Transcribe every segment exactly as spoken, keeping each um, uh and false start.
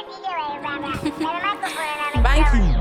Thank you.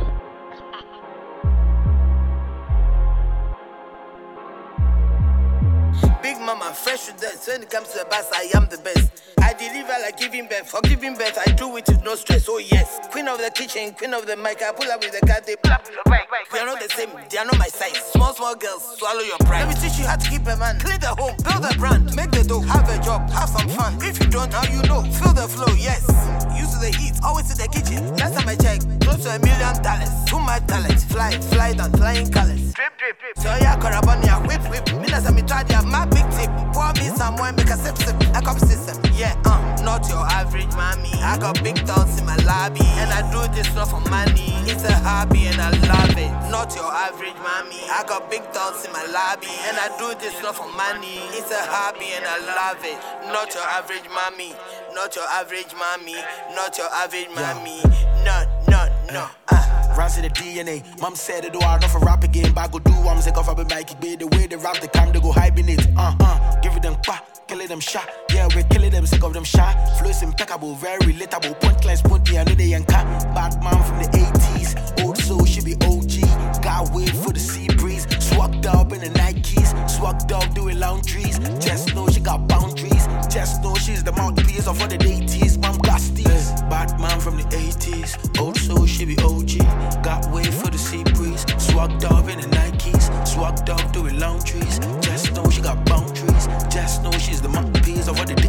Big mama, fresh with that. When it comes to the bass, I am the best. I deliver like giving birth. For giving birth, I do it with no stress. Oh yes, queen of the kitchen, queen of the mic. I pull up with the cat. They pull up with the mic. We are not the same. They are not my size. Small, small girls, swallow your pride. Let me teach you how to keep a man. Clean the home, build a brand, make the dough, have a job, have some fun. If you don't, now you know. Feel the flow, yes. Used to the heat, always in the kitchen. Last time I checked, close to a million dollars. Too much talent, fly, fly down, flying colors. Drip, drip, drip. So yeah, Karabania, whip, whip. Me that's a me try my big tip. Pour me some wine, make a sip, sip. I come system, yeah, uh, not your average mommy. I got big thoughts in my lobby, and I do this not for money. It's a hobby, and I love it. Not your average mommy. I got big thoughts in my lobby, and I do this not for money. It's a hobby, and I love it. Not your average mommy. Not your average mommy. Not your average mommy. No, no, no. Uh. Runs in the D N A. Mom said it all, not for rap again, but I go do I'm sick of a bike, be the way they rap the cam, they go hibernate. Uh, uh, give it them pa, killing them shot. Yeah, we're killing them, sick of them shot. Flows impeccable, very relatable. Point lines, point me, I know they ain't cat. Bad man from the eighties, old soul, she be O G. Got wait for the sea breeze. Swagged up in the Nikes, swagged up doing laundries. Just know she got boundaries. Just know she's the mouthpiece of all the deities. Mom Gasties, bad man from the eighties, old soul, she be O G. Got wait for the sea breeze. Swagged up in the Nikes, swagged up doing laundries. Just know she got boundaries. Just know she's the mouthpiece of all the